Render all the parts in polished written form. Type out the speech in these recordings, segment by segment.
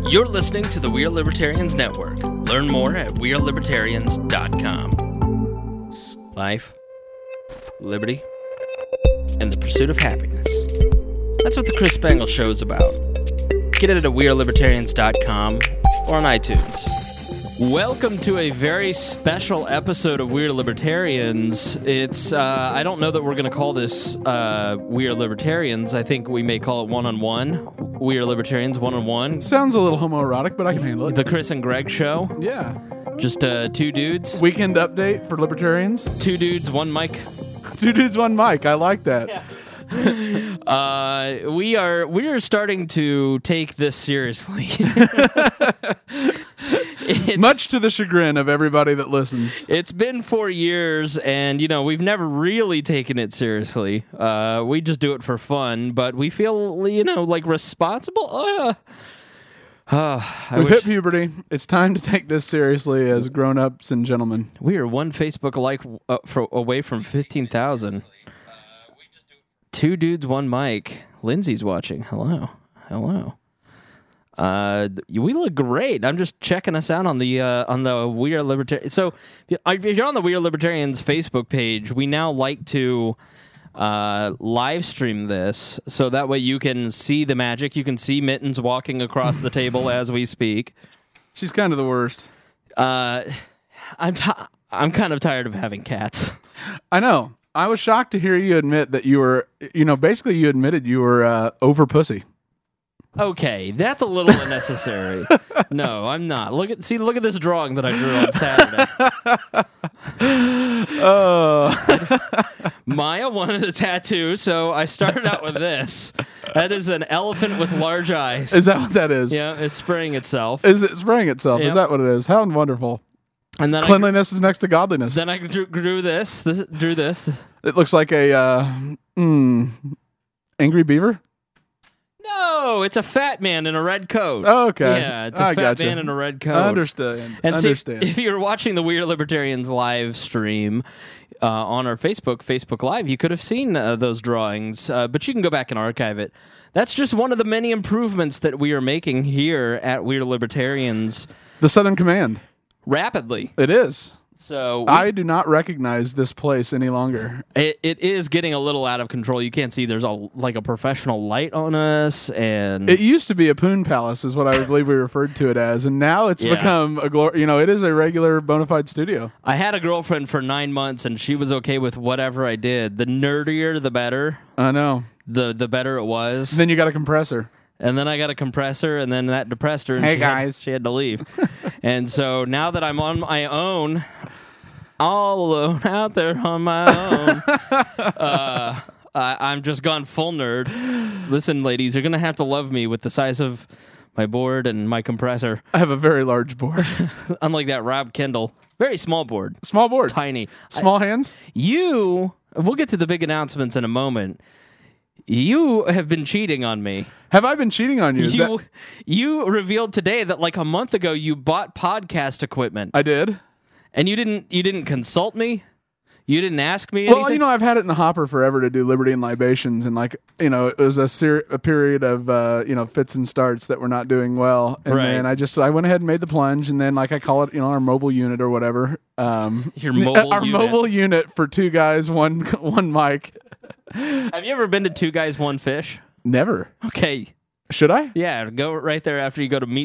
You're listening to the We Are Libertarians Network. Learn more at wearelibertarians.com. Life, liberty, and the pursuit of happiness. That's what the Chris Spangle Show is about. Get it at wearelibertarians.com or on iTunes. Welcome to a very special episode of We Are Libertarians. It's, I don't know that we're going to call this We Are Libertarians. I think we may call it one-on-one. We Are Libertarians, one-on-one. Sounds a little homoerotic, but I can handle it. The Chris and Greg Show. Yeah. Just two dudes. Weekend update for libertarians. Two dudes, one mic. Two dudes, one mic. I like that. Yeah. We are starting to take this seriously. Much to the chagrin of everybody that listens. It's been 4 years, and we've never really taken it seriously. We just do it for fun, but we feel like responsible. We've hit puberty. It's time to take this seriously as grown-ups and gentlemen. We are one Facebook like away from 15,000. Two dudes, one mic. Lindsay's watching. Hello. We look great. I'm just checking us out on the We Are Libertarians. So if you're on the We Are Libertarians Facebook page, we now like to live stream this, so that way you can see the magic. You can see Mittens walking across the table as we speak. She's kind of the worst. I'm kind of tired of having cats. I know. I was shocked to hear you admit that you were, basically you admitted you were over pussy. Okay, that's a little unnecessary. No, I'm not. Look at this drawing that I drew on Saturday. Maya wanted a tattoo, so I started out with this. That is an elephant with large eyes. Is that what that is? Yeah, it's spraying itself. Is it spraying itself? Yep. Is that what it is? How wonderful. And then cleanliness is next to godliness. Then I drew this. Drew this. It looks like a angry beaver. No, it's a fat man in a red coat. Oh, okay. Yeah, it's a fat man in a red coat. Understand. And understand. See, if you're watching the We Are Libertarians live stream on our Facebook Live, you could have seen those drawings, but you can go back and archive it. That's just one of the many improvements that we are making here at We Are Libertarians. The Southern Command. Rapidly. It is. So I do not recognize this place any longer. It is getting a little out of control. You can't see there's a professional light on us, and it used to be a poon palace, is what I believe we referred to it as, and now it's become a it is a regular bona fide studio. I had a girlfriend for 9 months, and she was okay with whatever I did. The nerdier, the better. I know. The better it was. Then you got a compressor. And then I got a compressor, and then that depressed her. And hey, guys. She had to leave. And so now that I'm on my own, all alone out there on my own, I'm just gone full nerd. Listen, ladies, you're going to have to love me with the size of my board and my compressor. I have a very large board. Unlike that Rob Kendall. Very small board. Small board. Tiny. Small hands? We'll get to the big announcements in a moment. You have been cheating on me. Have I been cheating on you? You revealed today that like a month ago you bought podcast equipment. I did. And you didn't consult me? You didn't ask me anything? Well, I've had it in the hopper forever to do Liberty and Libations, and it was a period of fits and starts that were not doing well. And then I went ahead and made the plunge, and then I call it our mobile unit or whatever. Your mobile our unit. Mobile unit for two guys, one mic. Have you ever been to Two Guys, One Fish? Never. Okay. Should I? Yeah, go right there after you go to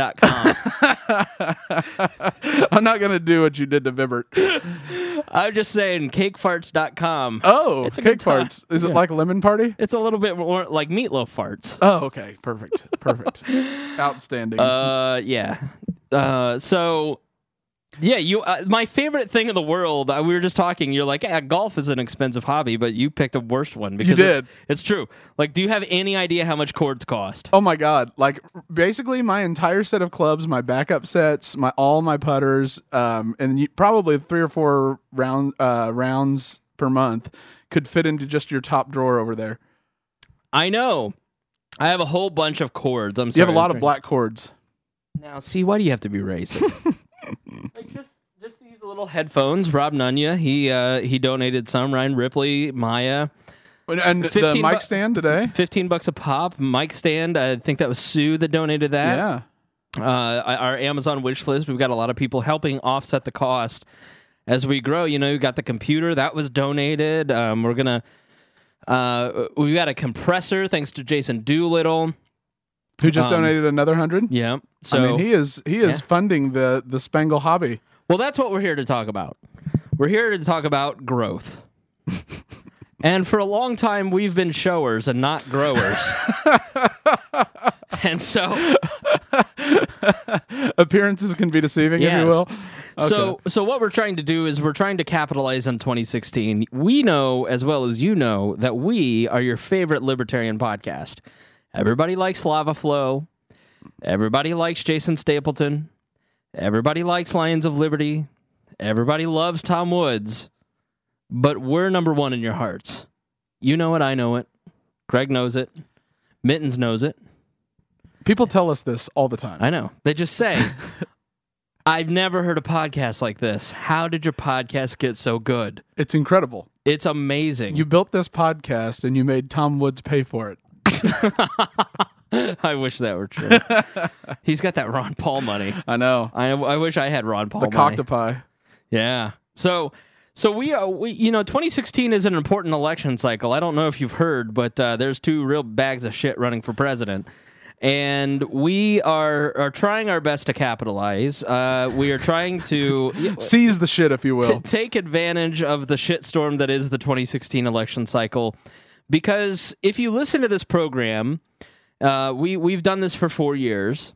meatspend.com. I'm not going to do what you did to Vibert. I'm just saying, cakefarts.com. Oh, it's Cake Farts. Is it like a lemon party? It's a little bit more like meatloaf farts. Oh, okay. Perfect. Outstanding. Yeah. So... Yeah, my favorite thing in the world, we were just talking, you're like, golf is an expensive hobby, but you picked a worst one. Because you did. It's true. Like, do you have any idea how much cords cost? Oh, my God. Like, basically, my entire set of clubs, my backup sets, all my putters, and probably 3 or 4 rounds per month could fit into just your top drawer over there. I know. I have a whole bunch of cords. I'm sorry. You have a lot of black cords. Now, see, why do you have to be racist? Like just these little headphones. Rob Nunya, he donated some. Ryan Ripley, Maya, and the mic stand today, $15 a pop. Mic stand. I think that was Sue that donated that. Yeah. our Amazon wish list. We've got a lot of people helping offset the cost as we grow. You got the computer that was donated. We're gonna we've got a compressor thanks to Jason Doolittle, who just donated another 100. Yeah, so I mean, he is funding the Spangle hobby. Well, that's what we're here to talk about. We're here to talk about growth. And for a long time, we've been showers and not growers. And so appearances can be deceiving, if you will. Okay. So what we're trying to do is we're trying to capitalize on 2016. We know, as well as you know, that we are your favorite libertarian podcast. Everybody likes Lava Flow. Everybody likes Jason Stapleton. Everybody likes Lions of Liberty. Everybody loves Tom Woods. But we're number one in your hearts. You know it, I know it. Greg knows it. Mittens knows it. People tell us this all the time. I know. They just say, I've never heard a podcast like this. How did your podcast get so good? It's incredible. It's amazing. You built this podcast and you made Tom Woods pay for it. I wish that were true. He's got that Ron Paul money. I know. I wish I had Ron Paul money. The coctopi. Yeah. So we 2016 is an important election cycle. I don't know if you've heard, but there's two real bags of shit running for president. And we are trying our best to capitalize. We are trying to seize the shit, if you will. Take advantage of the shitstorm that is the 2016 election cycle. Because if you listen to this program, we've done this for 4 years,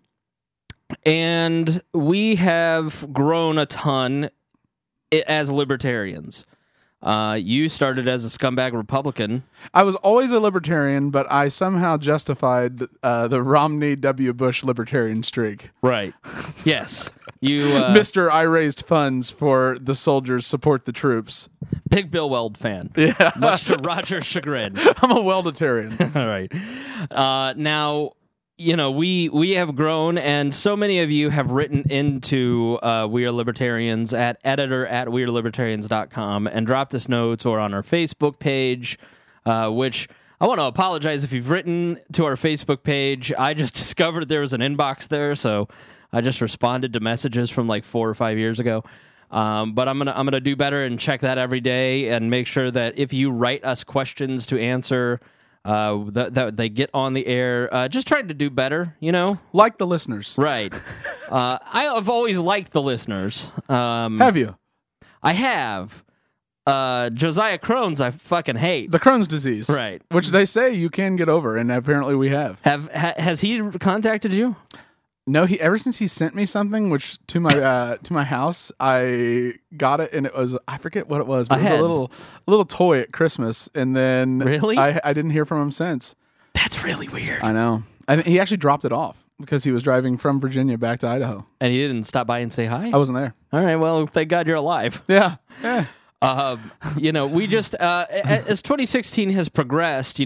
and we have grown a ton as libertarians. You started as a scumbag Republican. I was always a libertarian, but I somehow justified the Romney W. Bush libertarian streak. Right. Yes. You, Mr. I raised funds for the soldiers, support the troops. Big Bill Weld fan. Yeah. Much to Roger's chagrin. I'm a Welditarian. All right. Now, we have grown, and so many of you have written into We Are Libertarians at editor@wearelibertarians.com and dropped us notes or on our Facebook page, which I want to apologize if you've written to our Facebook page. I just discovered there was an inbox there, so I just responded to messages from like 4 or 5 years ago. But I'm gonna do better and check that every day and make sure that if you write us questions to answer, that they get on the air. Just trying to do better, Like the listeners. Right. I have always liked the listeners. Have you? I have. Josiah Crohn's I fucking hate. The Crohn's disease. Right. Which they say you can get over, and apparently we have. Has he contacted you? No, ever since he sent me something, which to my house, I got it, and it was, I forget what it was, but it was a little toy at Christmas, and then really I didn't hear from him since. That's really weird. I know. He actually dropped it off because he was driving from Virginia back to Idaho, and he didn't stop by and say hi. I wasn't there. All right, well, thank God you're alive. Yeah. We just as 2016 has progressed,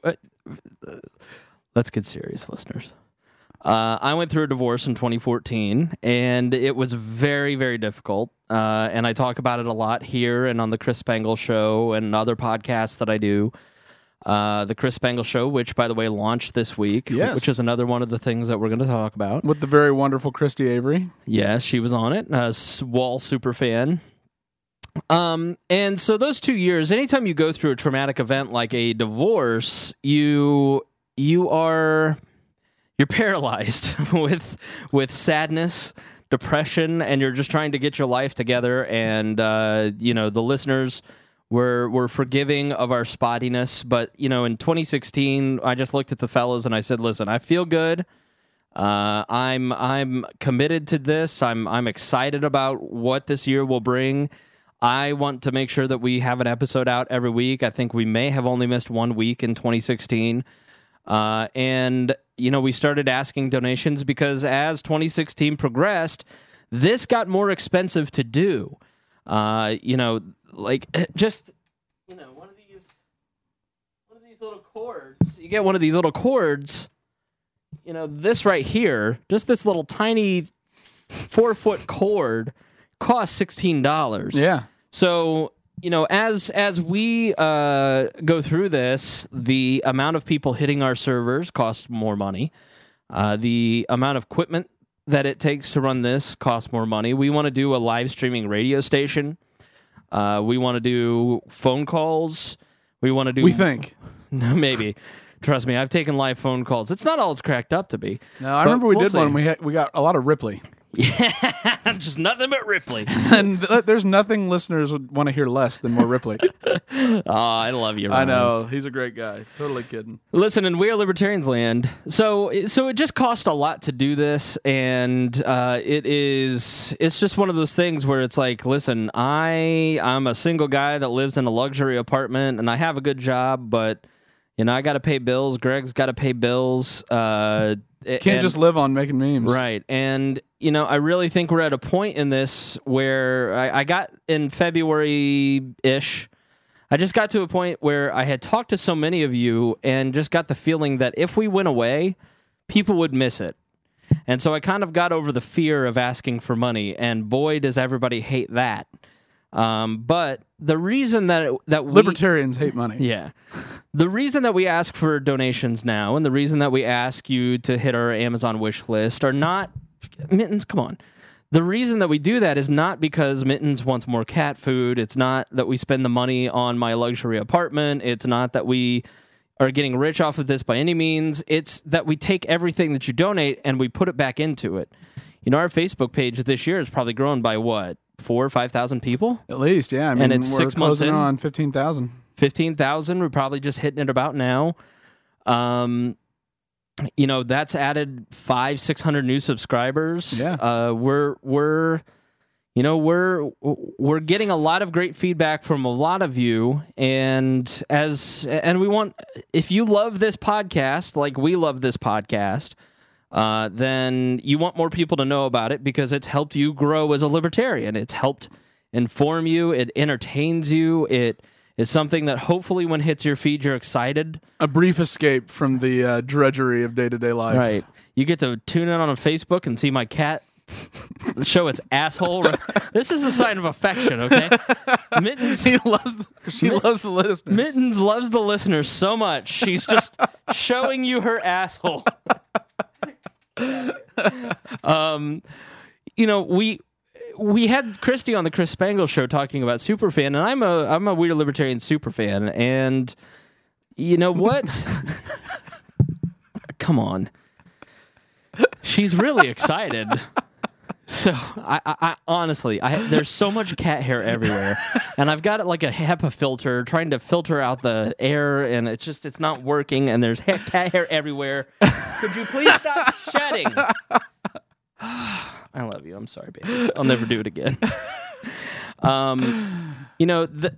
let's get serious, listeners. I went through a divorce in 2014, and it was very, very difficult. And I talk about it a lot here and on the Chris Spangle Show and other podcasts that I do. The Chris Spangle Show, which, by the way, launched this week, which is another one of the things that we're going to talk about. With the very wonderful Christy Avery. Yes, she was on it. Wall super fan. And so those 2 years, anytime you go through a traumatic event like a divorce, you're paralyzed with sadness, depression, and you're just trying to get your life together. And the listeners were forgiving of our spottiness, but in 2016, I just looked at the fellas and I said, "Listen, I feel good. I'm committed to this. I'm excited about what this year will bring. I want to make sure that we have an episode out every week. I think we may have only missed 1 week in 2016." And we started asking donations because as 2016 progressed, this got more expensive to do. One of these little cords. You get one of these little cords. This right here, just this little tiny 4-foot cord, costs $16. Yeah. So, as we go through this, the amount of people hitting our servers costs more money. The amount of equipment that it takes to run this costs more money. We want to do a live streaming radio station. We want to do phone calls. We want to do... We think. No, maybe. Trust me, I've taken live phone calls. It's not all it's cracked up to be. No, I remember we did one. We got a lot of Ripley. Yeah, just nothing but Ripley. And there's nothing listeners would want to hear less than more Ripley. Oh, I love you, Ryan. I know. He's a great guy. Totally kidding. Listen, in We Are Libertarians Land, so it just cost a lot to do this, and it's just one of those things where it's like, listen, I'm a single guy that lives in a luxury apartment, and I have a good job, but I got to pay bills. Greg's got to pay bills. Can't just live on making memes. Right. And, I really think we're at a point in this where I got in February-ish, I just got to a point where I had talked to so many of you and just got the feeling that if we went away, people would miss it. And so I kind of got over the fear of asking for money, and boy, does everybody hate that. But the reason that libertarians hate money. Yeah. The reason that we ask for donations now, and the reason that we ask you to hit our Amazon wish list are not... Mittens, come on. The reason that we do that is not because Mittens wants more cat food. It's not that we spend the money on my luxury apartment. It's not that we are getting rich off of this by any means. It's that we take everything that you donate and we put it back into it. Our Facebook page this year has probably grown by what? 4,000 or 5,000 people? At least, yeah. I mean, and it's we're 6 months in on 15,000. 15,000. We're probably just hitting it about now. That's added 500-600 new subscribers. Yeah. We're getting a lot of great feedback from a lot of you, and we want, if you love this podcast like we love this podcast, then you want more people to know about it because it's helped you grow as a libertarian. It's helped inform you. It entertains you. It is something that hopefully when it hits your feed, you're excited. A brief escape from the drudgery of day-to-day life. Right. You get to tune in on Facebook and see my cat show its asshole. This is a sign of affection, okay? Mittens, she loves the listeners. Mittens loves the listeners so much. She's just showing you her asshole. We had Christy on the Chris Spangle show talking about Superfan, and I'm a Weird Libertarian Superfan, and you know what? Come on. She's really excited. So I honestly, there's so much cat hair everywhere, and I've got it like a HEPA filter trying to filter out the air, and it's not working, and there's cat hair everywhere. Could you please stop shedding? I love you. I'm sorry, baby. I'll never do it again. The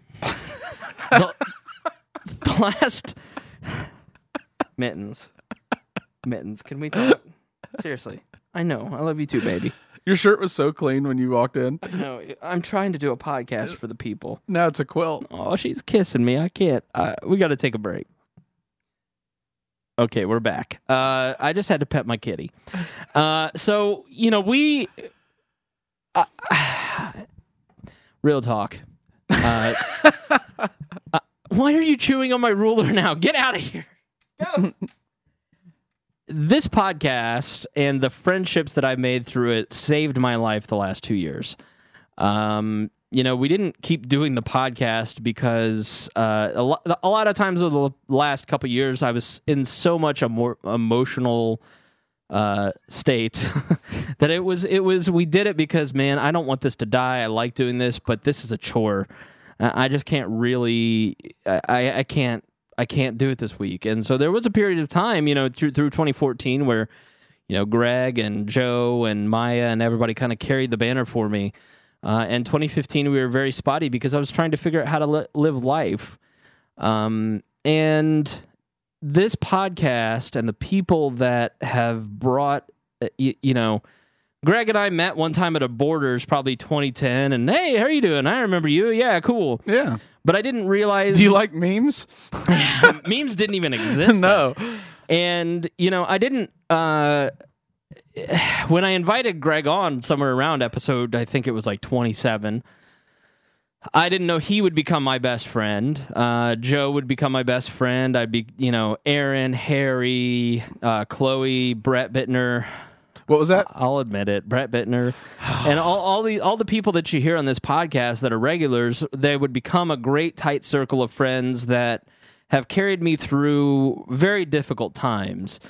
last Mittens, can we talk? Seriously. I know. I love you too, baby. Your shirt was so clean when you walked in. I know. I'm trying to do a podcast for the people. Now it's a quilt. Oh, she's kissing me. I can't. We got to take a break. Okay, we're back. I just had to pet my kitty. So, real talk. Why are you chewing on my ruler now? Get out of here. Go. This podcast and the friendships that I've made through it saved my life the last 2 years. We didn't keep doing the podcast because a lot of times over the last couple of years, I was in so much a more emotional state that it was we did it because, man, I don't want this to die. I like doing this, but this is a chore. I just can't really. I can't do it this week. And so there was a period of time, through 2014 where, Greg and Joe and Maya and everybody kind of carried the banner for me. And 2015, we were very spotty because I was trying to figure out how to live life. And this podcast and the people that have brought, Greg and I met one time at a Borders, probably 2010, and hey, how are you doing? I remember you. Yeah, cool. Yeah. But I didn't realize... Do you like memes? Memes didn't even exist. No. And, I didn't... when I invited Greg on somewhere around episode, I think it was like 27, I didn't know he would become my best friend. Joe would become my best friend. I'd be, Aaron, Harry, Chloe, Brett Bittner. What was that? I'll admit it. Brett Bittner and all the people that you hear on this podcast that are regulars, they would become a great tight circle of friends that have carried me through very difficult times.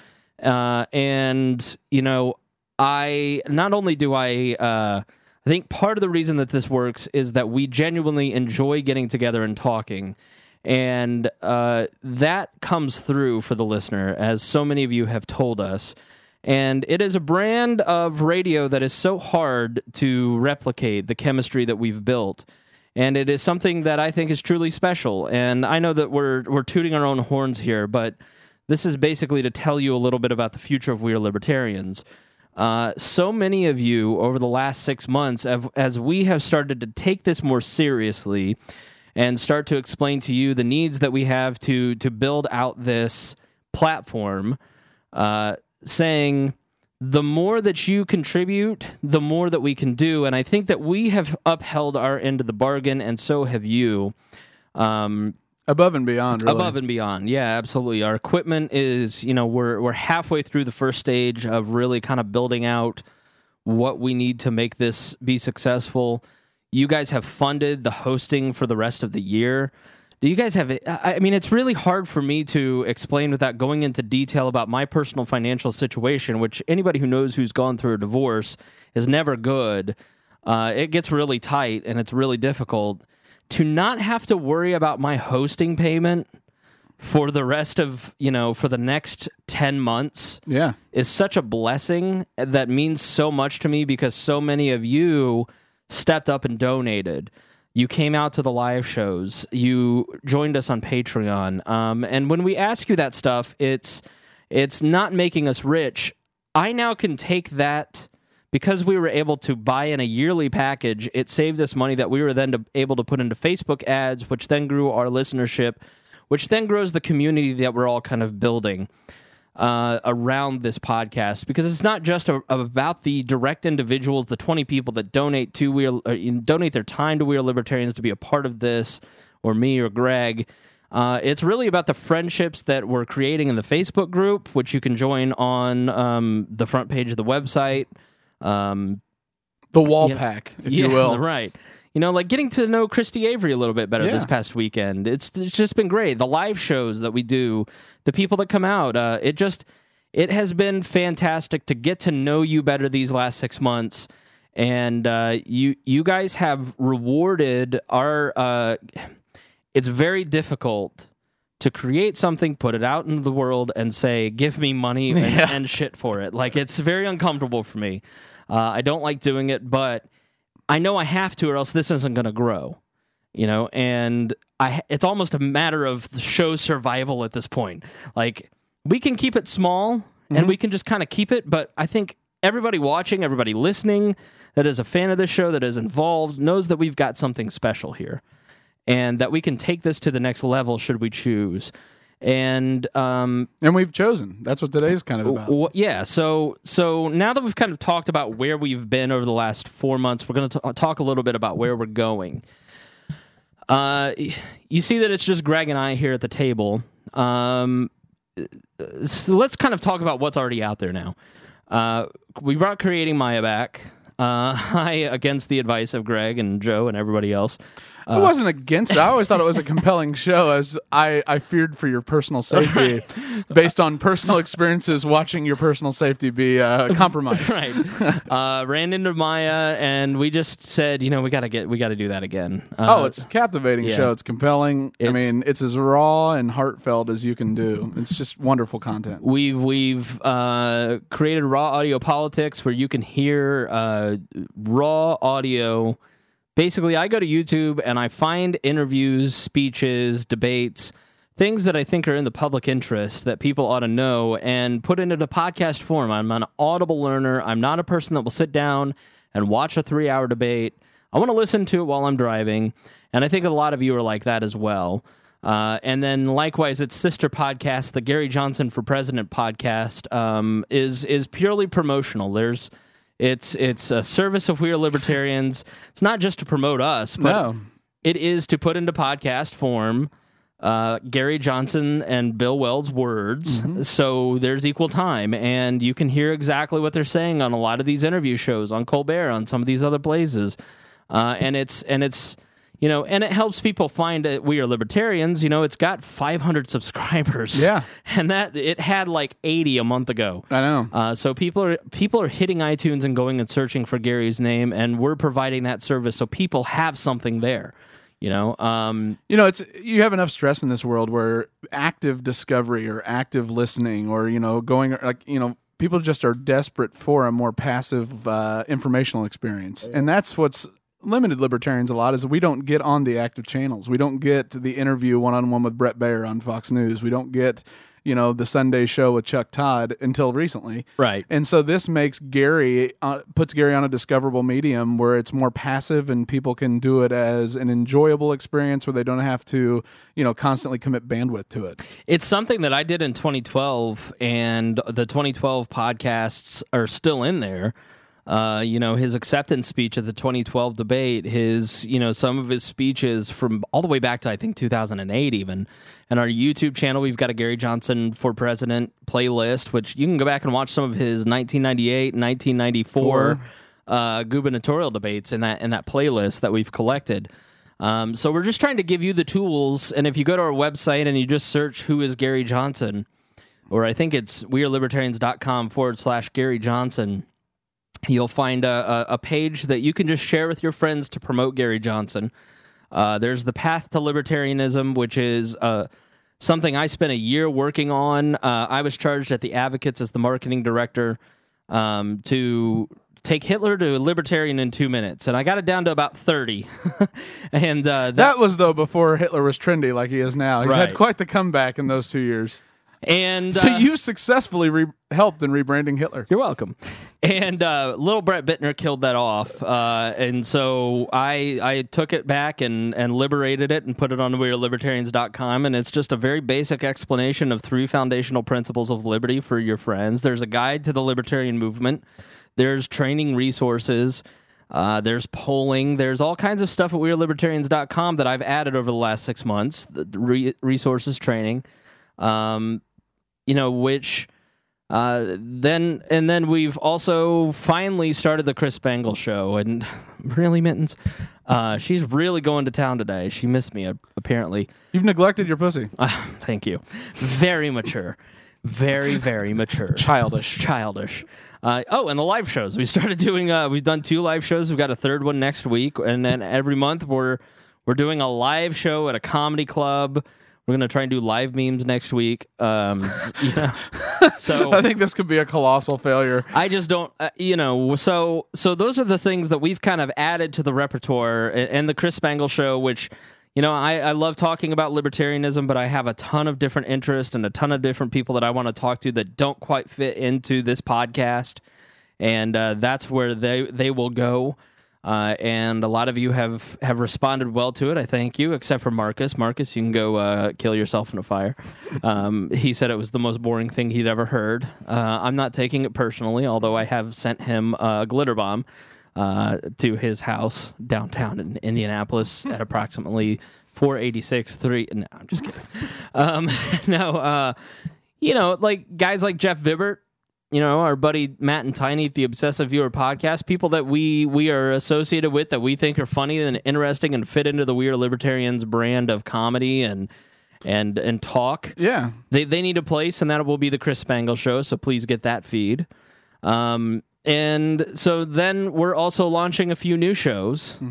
And you know, I not only do I think part of the reason that this works is that we genuinely enjoy getting together and talking. And that comes through for the listener, as so many of you have told us. And it is a brand of radio that is so hard to replicate, the chemistry that we've built. And it is something that I think is truly special. And I know that we're tooting our own horns here, but this is basically to tell you a little bit about the future of We Are Libertarians. So many of you over the last 6 months, as we have started to take this more seriously and start to explain to you the needs that we have to build out this platform, saying the more that you contribute, the more that we can do. And I think that we have upheld our end of the bargain, and so have you. Above and beyond, really. Above and beyond, yeah, absolutely. Our equipment is, you know, we're halfway through the first stage of really kind of building out what we need to make this be successful. You guys have funded the hosting for the rest of the year. Do you guys have... I mean, it's really hard for me to explain without going into detail about my personal financial situation, which anybody who knows who's gone through a divorce is never good. It gets really tight, and it's really difficult. To not have to worry about my hosting payment for the rest of, you know, for the next 10 months is such a blessing that means so much to me, because so many of you stepped up and donated. You came out to the live shows. You joined us on Patreon. And when we ask you that stuff, it's not making us rich. I now can take that, because we were able to buy in a yearly package. It saved us money that we were then able to put into Facebook ads, which then grew our listenership, which then grows the community that we're all kind of building around this podcast, because it's not just about the direct individuals, the 20 people that donate their time to We Are Libertarians to be a part of this, or me or Greg. It's really about the friendships that we're creating in the Facebook group, which you can join on the front page of the website. The wall pack, if you will. Right. You know, like getting to know Christy Avery a little bit better this past weekend. It's just been great. The live shows that we do, the people that come out, it has been fantastic to get to know you better these last 6 months. And you guys have rewarded our... it's very difficult to create something, put it out into the world, and say, give me money and shit for it. Like, it's very uncomfortable for me. I don't like doing it, but I know I have to, or else this isn't going to grow, you know, and it's almost a matter of the show's survival at this point. Like, we can keep it small, and we can just kind of keep it, but I think everybody watching, everybody listening that is a fan of this show, that is involved, knows that we've got something special here, and that we can take this to the next level should we choose. And we've chosen. That's what today's kind of about. Yeah. So now that we've kind of talked about where we've been over the last 4 months, we're going to talk a little bit about where we're going. You see that it's just Greg and I here at the table. So let's kind of talk about what's already out there now. We brought Creating Maya back. Against the advice of Greg and Joe and everybody else. I wasn't against it. I always thought it was a compelling show, as I feared for your personal safety based on personal experiences watching your personal safety be compromised. Right. Ran into Maya, and we just said, you know, we got to do that again. It's a captivating show. It's compelling. I mean, it's as raw and heartfelt as you can do. It's just wonderful content. We've created Raw Audio Politics, where you can hear raw audio. Basically, I go to YouTube and I find interviews, speeches, debates, things that I think are in the public interest that people ought to know, and put into the podcast form. I'm an audible learner. I'm not a person that will sit down and watch a 3-hour debate. I want to listen to it while I'm driving, and I think a lot of you are like that as well. And then likewise, its sister podcast, the Gary Johnson for President podcast, is purely promotional. It's a service of We Are Libertarians. It's not just to promote us, but it is to put into podcast form Gary Johnson and Bill Weld words. So there's equal time, and you can hear exactly what they're saying on a lot of these interview shows, on Colbert, on some of these other places. And it's and it helps people find it. We Are Libertarians. It's got 500 subscribers. Yeah. And that it had like 80 a month ago. I know. So people are hitting iTunes and going and searching for Gary's name, and we're providing that service so people have something there. It's you have enough stress in this world where active discovery or active listening or going people just are desperate for a more passive informational experience, and that's what's limited libertarians a lot is we don't get on the active channels. We don't get the interview one-on-one with Brett Baer on Fox News. We don't get the Sunday show with Chuck Todd until recently. Right. And so this makes puts Gary on a discoverable medium where it's more passive and people can do it as an enjoyable experience where they don't have to, constantly commit bandwidth to it. It's something that I did in 2012, and the 2012 podcasts are still in there. His acceptance speech at the 2012 debate, some of his speeches from all the way back to, I think, 2008 even. And our YouTube channel, we've got a Gary Johnson for President playlist, which you can go back and watch some of his 1998, 1994 gubernatorial debates in that playlist that we've collected. So we're just trying to give you the tools, and if you go to our website and you just search who is Gary Johnson, or I think it's wearelibertarians.com/Gary Johnson, you'll find a page that you can just share with your friends to promote Gary Johnson. There's the Path to Libertarianism, which is something I spent a year working on. I was charged at the Advocates as the marketing director to take Hitler to a libertarian in 2 minutes, and I got it down to about 30. And that was, though, before Hitler was trendy like he is now. He's had quite the comeback in those 2 years. And so you successfully helped in rebranding Hitler. You're welcome. And little Brett Bittner killed that off. And so I took it back and liberated it and put it on wearelibertarians.com. And it's just a very basic explanation of 3 foundational principles of liberty for your friends. There's a guide to the libertarian movement. There's training resources. There's polling. There's all kinds of stuff at wearelibertarians.com that I've added over the last 6 months. The resources, training. Then we've also finally started the Chris Spangle show, and really, Mittens, she's really going to town today. She missed me, apparently. You've neglected your pussy. Thank you. Very mature. Very, very mature. Childish. And the live shows. We started doing, we've done 2 live shows. We've got a 3rd one next week, and then every month we're doing a live show at a comedy club. We're going to try and do live memes next week. So I think this could be a colossal failure. I just don't, so those are the things that we've kind of added to the repertoire, and the Chris Spangle show, which, I love talking about libertarianism, but I have a ton of different interests and a ton of different people that I want to talk to that don't quite fit into this podcast. And that's where they will go. And a lot of you have responded well to it. I thank you, except for Marcus. Marcus, you can go kill yourself in a fire. He said it was the most boring thing he'd ever heard. I'm not taking it personally, although I have sent him a glitter bomb to his house downtown in Indianapolis at approximately 486. No, I'm just kidding. Like guys like Jeff Vibert, our buddy Matt and Tiny at the Obsessive Viewer podcast, people that we are associated with that we think are funny and interesting and fit into the We Are Libertarians brand of comedy and talk. Yeah. They need a place, and that will be the Chris Spangle show, so please get that feed. And so then we're also launching a few new shows.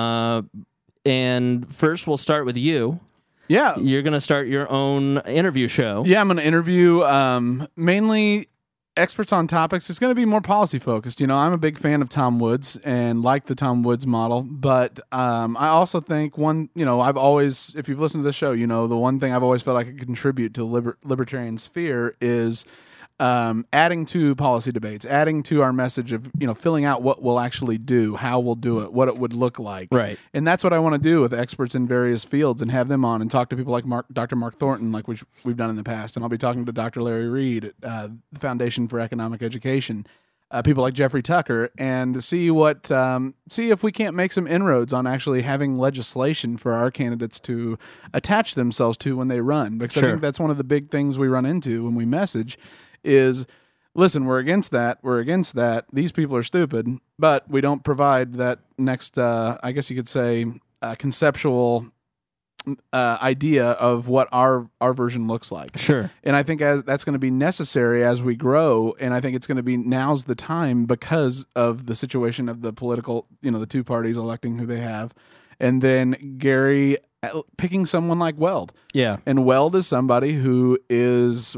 And first we'll start with you. Yeah. You're going to start your own interview show. Yeah, I'm going to interview mainly experts on topics. It's going to be more policy focused. I'm a big fan of Tom Woods and like the Tom Woods model, but I also think I've always, if you've listened to the show, the one thing I've always felt I could contribute to the libertarian sphere is adding to policy debates, adding to our message of, filling out what we'll actually do, how we'll do it, what it would look like. Right. And that's what I want to do with experts in various fields and have them on and talk to people like Dr. Mark Thornton, like we've done in the past. And I'll be talking to Dr. Larry Reed at the Foundation for Economic Education. people like Jeffrey Tucker, and see if we can't make some inroads on actually having legislation for our candidates to attach themselves to when they run. Because I think that's one of the big things we run into when we message is, listen, we're against that. We're against that. These people are stupid, but we don't provide that next, I guess you could say, conceptual idea of what our version looks like. Sure. And I think that's going to be necessary as we grow. And I think it's going to be now's the time because of the situation of the political, the two parties electing who they have. And then Gary picking someone like Weld. Yeah. And Weld is somebody who is...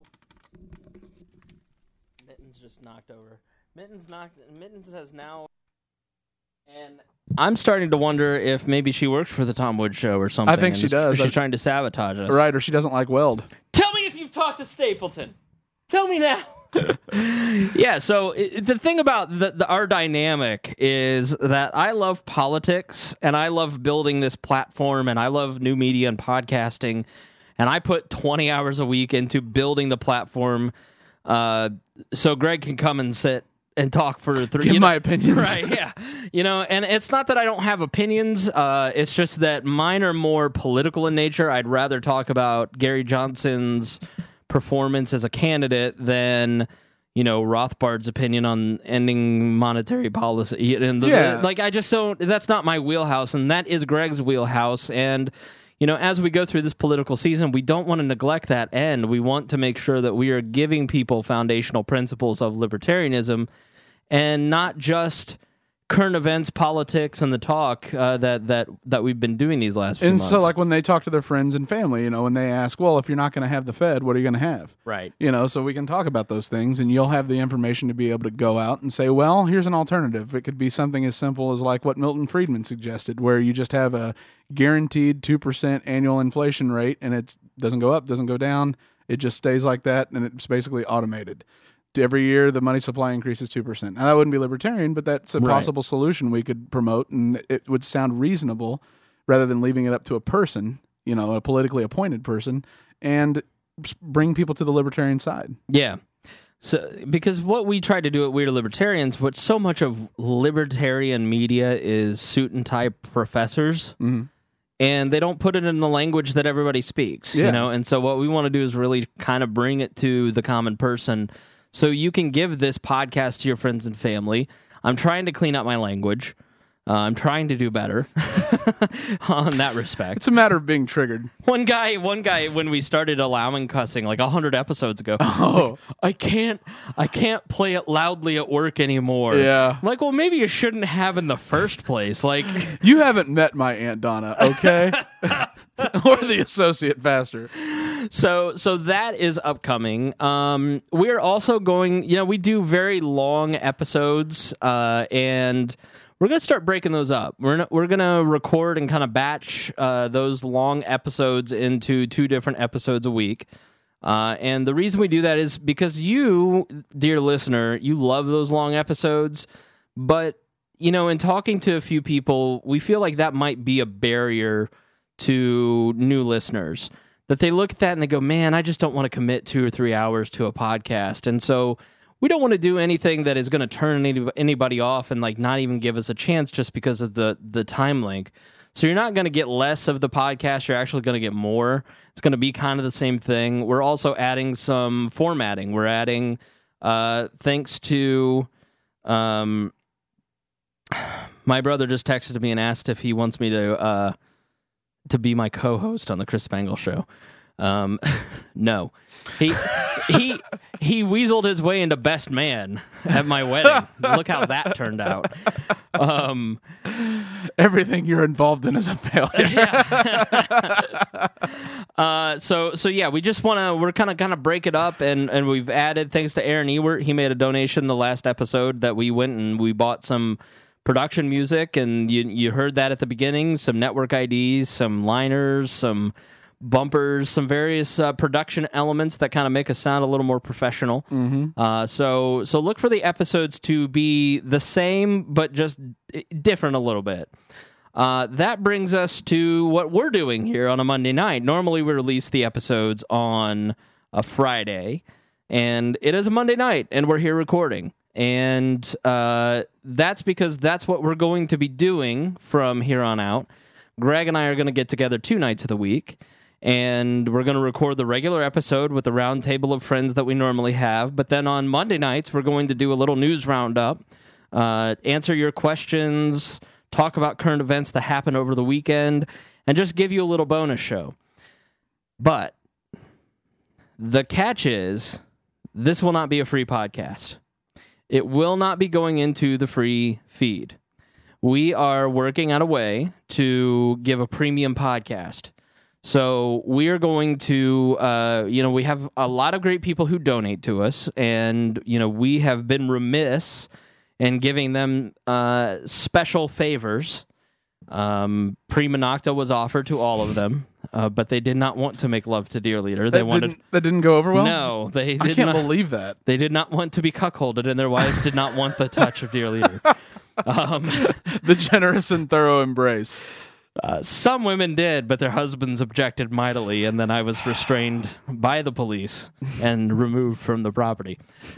Mittens just knocked over. Mittens has now... And I'm starting to wonder if maybe she works for the Tom Woods Show or something. I think she does. She's trying to sabotage us. Right, or she doesn't like Weld. Tell me if you've talked to Stapleton. Tell me now. Yeah, so the thing about our dynamic is that I love politics, and I love building this platform, and I love new media and podcasting, and I put 20 hours a week into building the platform so Greg can come and sit and talk for 3 Give my opinions. Right, yeah. And it's not that I don't have opinions. It's just that mine are more political in nature. I'd rather talk about Gary Johnson's performance as a candidate than, Rothbard's opinion on ending monetary policy. And I just don't, that's not my wheelhouse, and that is Greg's wheelhouse. And, as we go through this political season, we don't want to neglect that end. We want to make sure that we are giving people foundational principles of libertarianism and not just current events, politics, and the talk that we've been doing these last few months. And so, like, when they talk to their friends and family, when they ask, well, if you're not going to have the Fed, what are you going to have? Right. So we can talk about those things, and you'll have the information to be able to go out and say, well, here's an alternative. It could be something as simple as like what Milton Friedman suggested, where you just have a guaranteed 2% annual inflation rate, and it doesn't go up, doesn't go down. It just stays like that, and it's basically automated. Every year, the money supply increases 2%. Now, that wouldn't be libertarian, but that's a possible solution we could promote, and it would sound reasonable rather than leaving it up to a person, a politically appointed person, and bring people to the libertarian side. Yeah. So, because what we try to do at Weird Libertarians, what so much of libertarian media is suit and tie professors, and they don't put it in the language that everybody speaks, And so what we want to do is really kind of bring it to the common person. So you can give this podcast to your friends and family. I'm trying to clean up my language. I'm trying to do better on that respect. It's a matter of being triggered. One guy, when we started allowing cussing, like 100 episodes ago, I can't play it loudly at work anymore. Yeah. I'm like, well, maybe you shouldn't have in the first place. Like, you haven't met my Aunt Donna, okay? Or the associate pastor. So that is upcoming. We're also going, we do very long episodes, and we're going to start breaking those up. We're going to record and kind of batch those long episodes into 2 different episodes a week. And the reason we do that is because you, dear listener, you love those long episodes, but, in talking to a few people, we feel like that might be a barrier to new listeners. That they look at that and they go, man, I just don't want to commit 2 or 3 hours to a podcast. And so we don't want to do anything that is going to turn anybody off and like not even give us a chance just because of the time link. So you're not going to get less of the podcast. You're actually going to get more. It's going to be kind of the same thing. We're also adding some formatting. We're adding, thanks to... my brother just texted me and asked if he wants me to be my co-host on the Chris Spangle Show. No, he weaseled his way into best man at my wedding. Look how that turned out. Everything you're involved in is a failure. Yeah. So yeah, we're kind of break it up, and we've added, thanks to Aaron Ewert, he made a donation the last episode that we went and we bought some production music, and you heard that at the beginning, some network IDs, some liners, some bumpers, some various production elements that kind of make us sound a little more professional. So look for the episodes to be the same, but just different a little bit. That brings us to what we're doing here on a Monday night. Normally we release the episodes on a Friday, and it is a Monday night, and we're here recording. And that's because that's what we're going to be doing from here on out. Greg and I are going to get together 2 nights of the week, and we're going to record the regular episode with the round table of friends that we normally have. But then on Monday nights, we're going to do a little news roundup, answer your questions, talk about current events that happened over the weekend, and just give you a little bonus show. But the catch is, this will not be a free podcast. It will not be going into the free feed. We are working out a way to give a premium podcast. So we are going to, we have a lot of great people who donate to us, and, we have been remiss in giving them special favors. Prima Nocta was offered to all of them, but they did not want to make love to Dear Leader. That didn't go over well? No, they did I can't not believe that. They did not want to be cuckolded, and their wives did not want the touch of Dear Leader. The generous and thorough embrace. Some women did, but their husbands objected mightily, and then I was restrained by the police and removed from the property.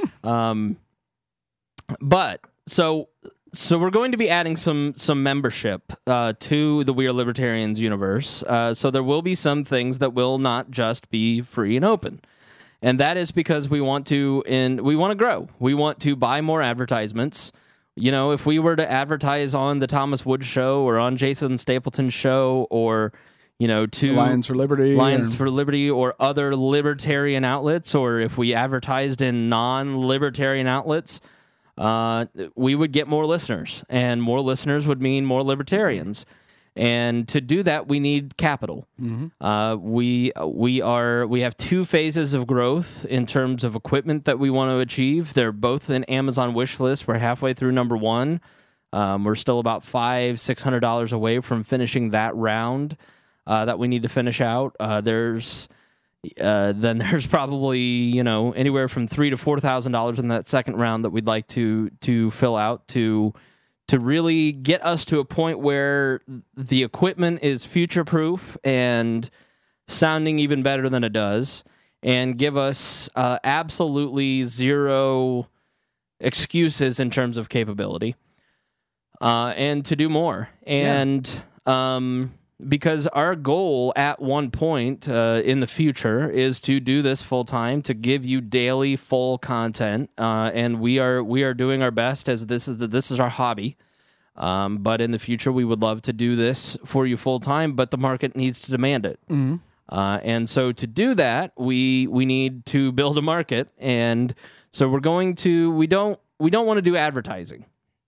So we're going to be adding some membership to the We Are Libertarians universe. So there will be some things that will not just be free and open. And that is because we want to grow. We want to buy more advertisements. If we were to advertise on the Thomas Wood Show or on Jason Stapleton's show or, to Lions for Liberty or other libertarian outlets, or if we advertised in non-libertarian outlets, we would get more listeners, and more listeners would mean more libertarians. And to do that, we need capital. Mm-hmm. We have 2 phases of growth in terms of equipment that we want to achieve. They're both in Amazon wish list. We're halfway through number 1. We're still about $500-$600 away from finishing that round that we need to finish out. There's probably anywhere from $3,000 to $4,000 in that second round that we'd like to fill out to really get us to a point where the equipment is future proof and sounding even better than it does, and give us absolutely zero excuses in terms of capability, and to do more. And because our goal at one point in the future is to do this full time, to give you daily full content, and we are doing our best, as this is our hobby. But in the future, we would love to do this for you full time, but the market needs to demand it. Mm-hmm. And so to do that, we need to build a market, and so we don't want to do advertising.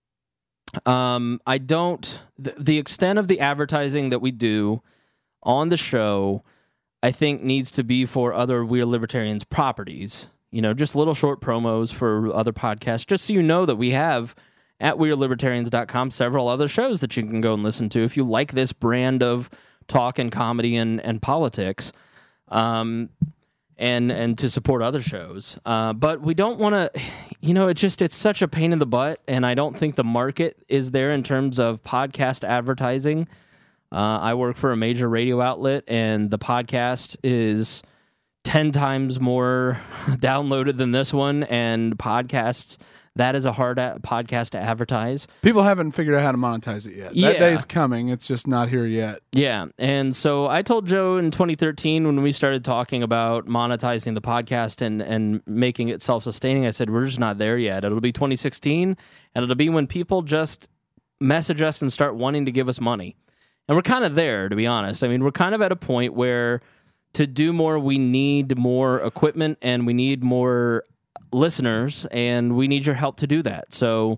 The extent of the advertising that we do on the show, I think, needs to be for other We Are Libertarians properties. Just little short promos for other podcasts, just so you know that we have at WeAreLibertarians.com several other shows that you can go and listen to if you like this brand of talk and comedy and politics, and to support other shows. But we don't want to, it's such a pain in the butt, and I don't think the market is there in terms of podcast advertising. I work for a major radio outlet, and the podcast is 10 times more downloaded than this one, and podcasts, that is a hard podcast to advertise. People haven't figured out how to monetize it yet. That day's coming. It's just not here yet. Yeah. And so I told Joe in 2013 when we started talking about monetizing the podcast and making it self-sustaining, I said, we're just not there yet. It'll be 2016, and it'll be when people just message us and start wanting to give us money. And we're kind of there, to be honest. I mean, we're kind of at a point where to do more, we need more equipment and we need more listeners, and we need your help to do that. So,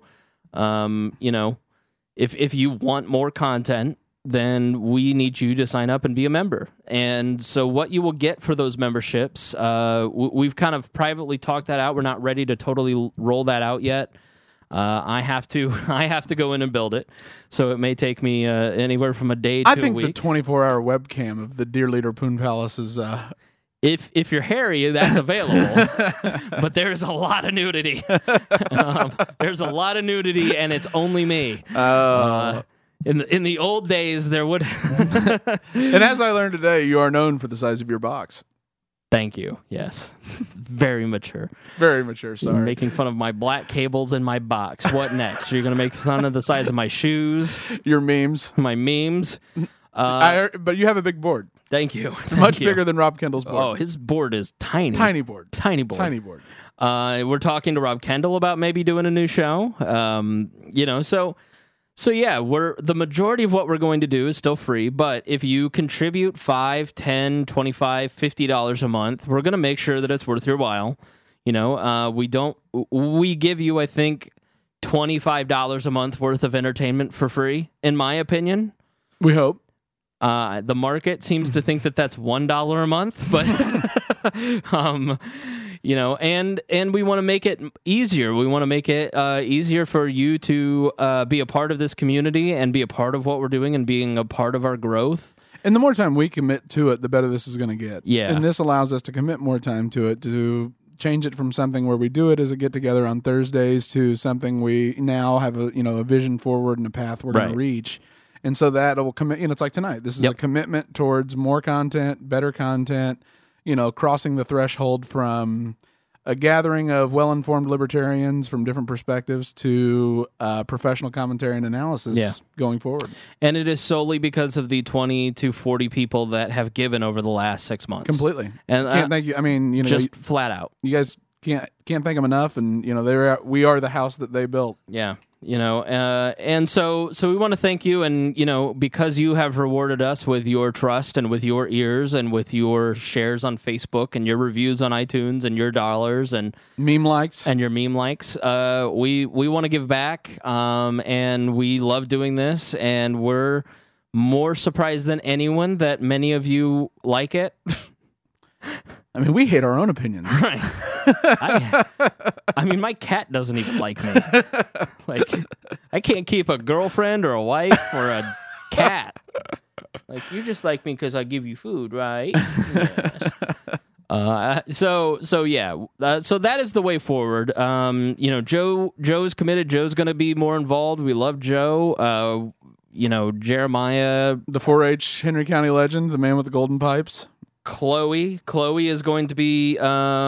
if you want more content, then we need you to sign up and be a member. And so what you will get for those memberships, we've kind of privately talked that out. We're not ready to totally roll that out yet. I have to go in and build it. So it may take me anywhere from a day to a week. I think the 24-hour webcam of the Dear Leader Poon Palace is... If you're hairy, that's available. But there's a lot of nudity. There's a lot of nudity, and it's only me. In the old days, there would... And as I learned today, you are known for the size of your box. Thank you. Yes. Very mature. Very mature. Sorry. Making fun of my black cables in my box. What next? You're going to make fun of the size of my shoes, Your memes. my memes. But you have a big board. Thank you. Much bigger than Rob Kendall's board. Oh, his board is tiny. Tiny board. Tiny board. Tiny board. We're talking to Rob Kendall about maybe doing a new show. So yeah, the majority of what we're going to do is still free, but if you contribute $5, $10, $25, $50 a month, we're going to make sure that it's worth your while. We give you, I think, $25 a month worth of entertainment for free, in my opinion. We hope. The market seems to think that that's $1 a month, but and we want to make it easier. We want to make it easier for you to be a part of this community and be a part of what we're doing and being a part of our growth. And the more time we commit to it, the better this is going to get. Yeah. And this allows us to commit more time to it, to change it from something where we do it as a get together on Thursdays to something we now have a vision forward and a path we're going to reach. And so that will commit, it's like tonight. This is a commitment towards more content, better content, crossing the threshold from a gathering of well-informed libertarians from different perspectives to professional commentary and analysis going forward. And it is solely because of the 20 to 40 people that have given over the last 6 months. Completely. And can't thank you. I mean, just flat out. You guys can't thank them enough, and we are the house that they built. Yeah. And so we want to thank you, and because you have rewarded us with your trust and with your ears and with your shares on Facebook and your reviews on iTunes and your dollars and meme likes and your meme likes. We want to give back, and we love doing this, and we're more surprised than anyone that many of you like it. I mean, we hate our own opinions. Right. I mean, my cat doesn't even like me. Like, I can't keep a girlfriend or a wife or a cat. Like, you just like me because I give you food, right? Yes. So that is the way forward. Joe's committed. Joe's going to be more involved. We love Joe. Jeremiah, the 4-H Henry County legend, the man with the golden pipes. Chloe is going to be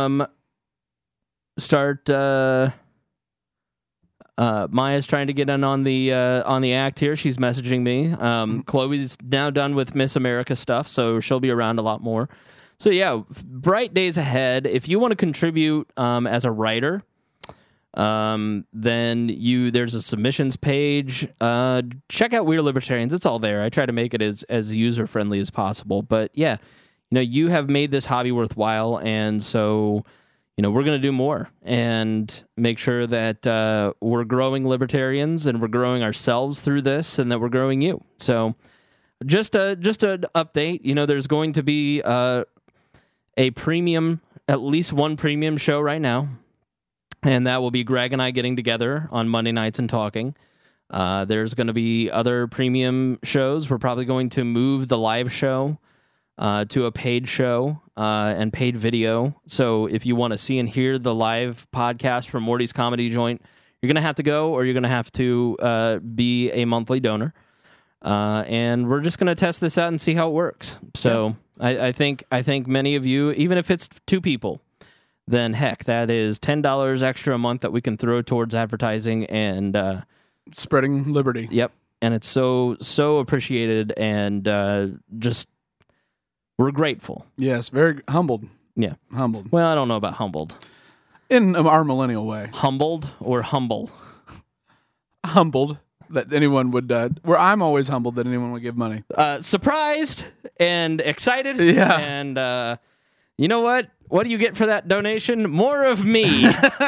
Maya's trying to get in on the act here. She's messaging me. Chloe's now done with Miss America stuff, so she'll be around a lot more. So yeah, bright days ahead. If you want to contribute as a writer, then there's a submissions page. Check out We're Libertarians. It's all there. I try to make it as user friendly as possible. But yeah. You have made this hobby worthwhile, and so, we're going to do more and make sure that we're growing libertarians and we're growing ourselves through this and that we're growing you. So just an update, there's going to be a premium, at least one premium show right now, and that will be Greg and I getting together on Monday nights and talking. There's going to be other premium shows. We're probably going to move the live show to a paid show and paid video. So if you want to see and hear the live podcast from Morty's Comedy Joint, you're going to have to go, or you're going to have to be a monthly donor. And we're just going to test this out and see how it works. So I think many of you, even if it's 2 people, then heck, that is $10 extra a month that we can throw towards advertising and spreading liberty. Yep. And it's so appreciated, and just we're grateful. Yes, very humbled. Yeah. Humbled. Well, I don't know about humbled. In our millennial way. Humbled or humble? Humbled that anyone would, where I'm always humbled that anyone would give money. Surprised and excited. Yeah. And you know what? What do you get for that donation? More of me.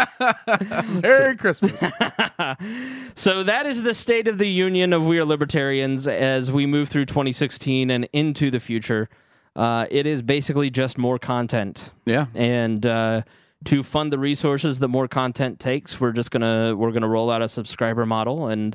Merry Christmas. So that is the state of the union of We Are Libertarians as we move through 2016 and into the future. It is basically just more content. Yeah. And to fund the resources that more content takes, we're gonna roll out a subscriber model and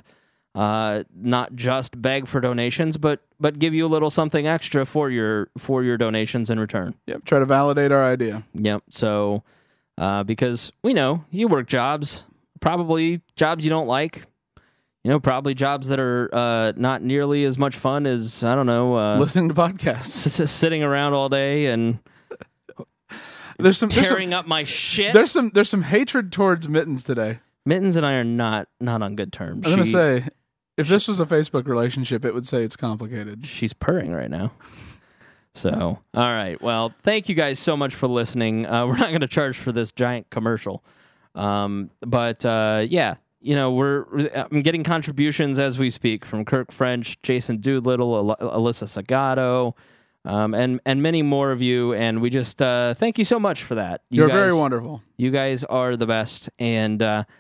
not just beg for donations, but give you a little something extra for your donations in return. Yep. Try to validate our idea. Yep. So because we know you work jobs, probably jobs you don't like. Probably jobs that are not nearly as much fun as, I don't know... listening to podcasts. Sitting around all day and tearing up my shit. There's some hatred towards Mittens today. Mittens and I are not on good terms. I'm gonna say, if this was a Facebook relationship, it would say it's complicated. She's purring right now. So, all right. Well, thank you guys so much for listening. We're not going to charge for this giant commercial, but yeah, I'm getting contributions as we speak from Kirk French, Jason Doolittle, Alyssa Sagato, and many more of you. And we just thank you so much for that. You're very wonderful. You guys are the best, and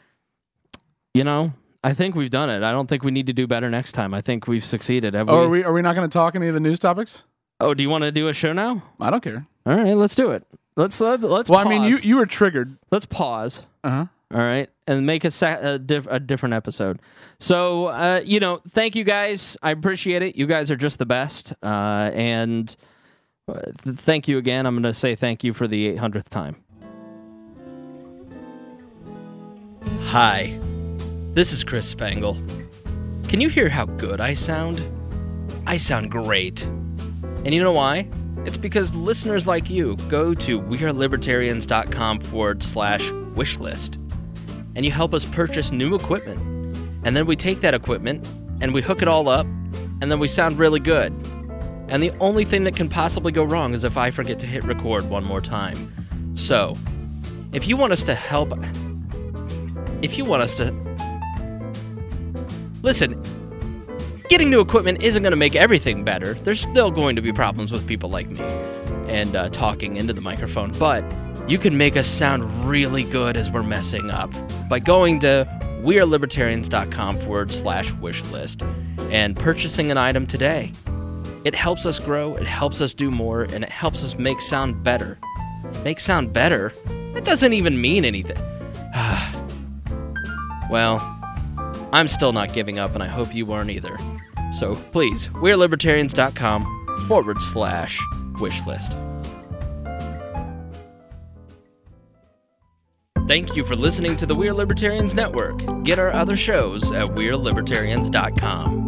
I think we've done it. I don't think we need to do better next time. I think we've succeeded. Are we not going to talk any of the news topics? Oh, do you want to do a show now? I don't care. All right, let's do it. Let's Well, pause. I mean, you were triggered. Let's pause. Uh-huh. All right, and make a different episode. So, thank you guys. I appreciate it. You guys are just the best. And thank you again. I'm going to say thank you for the 800th time. Hi, this is Chris Spangle. Can you hear how good I sound? I sound great. And you know why? It's because listeners like you go to wearelibertarians.com/wishlist and you help us purchase new equipment. And then we take that equipment and we hook it all up and then we sound really good. And the only thing that can possibly go wrong is if I forget to hit record one more time. So, if you want us to listen, getting new equipment isn't going to make everything better. There's still going to be problems with people like me and talking into the microphone, but you can make us sound really good as we're messing up by going to wearelibertarians.com/wishlist and purchasing an item today. It helps us grow, it helps us do more, and it helps us make sound better. Make sound better? That doesn't even mean anything. Well, I'm still not giving up, and I hope you weren't either. So please, wearelibertarians.com/wishlist. Thank you for listening to the We're Libertarians Network. Get our other shows at wearelibertarians.com.